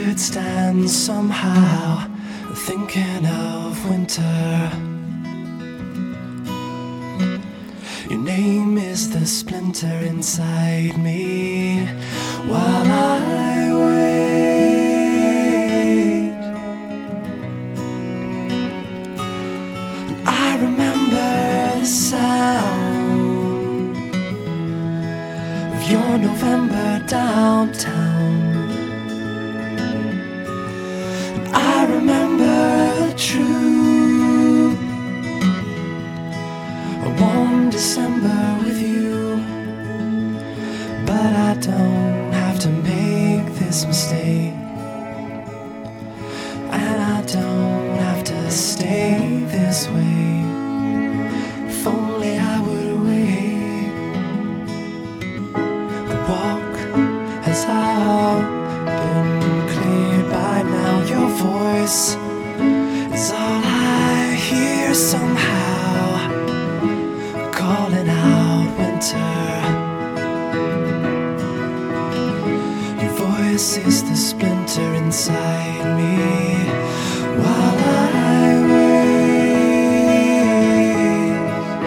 could stand somehow thinking of winter. Your name is the splinter inside me while I wait. And I remember the sound of your November downtown. And I remember the truth, a warm December with you. But I don't have to make this mistake, and I don't have to stay this way. If only I would wait. The walk has all been cleared by now. Your voice is all I hear somehow, calling out winter. Your voice is the splinter inside me while I wait.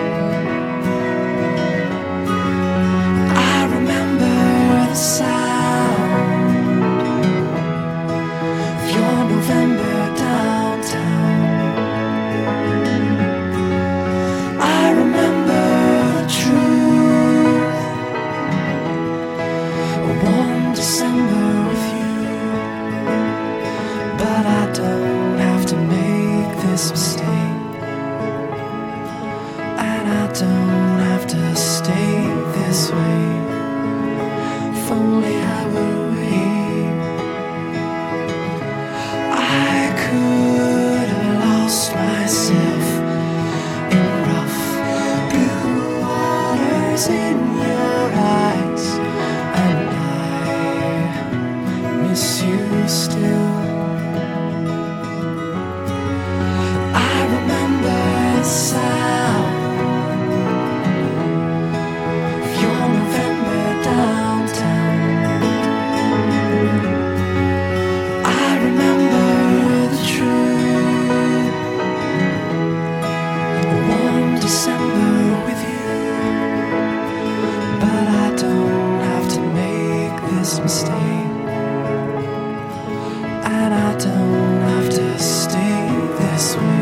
I remember the sound of your November downtown. I remember the truth, a warm December with you. But I don't have to make this mistake, and I don't have to stay this way. If only I would wait. I could have lost myself in rough blue waters in your eyes, and I miss you still. I remember the sound of your November downtown. I remember the truth, a warm December with you. But I don't have to make this mistake, and I don't have to stay this way.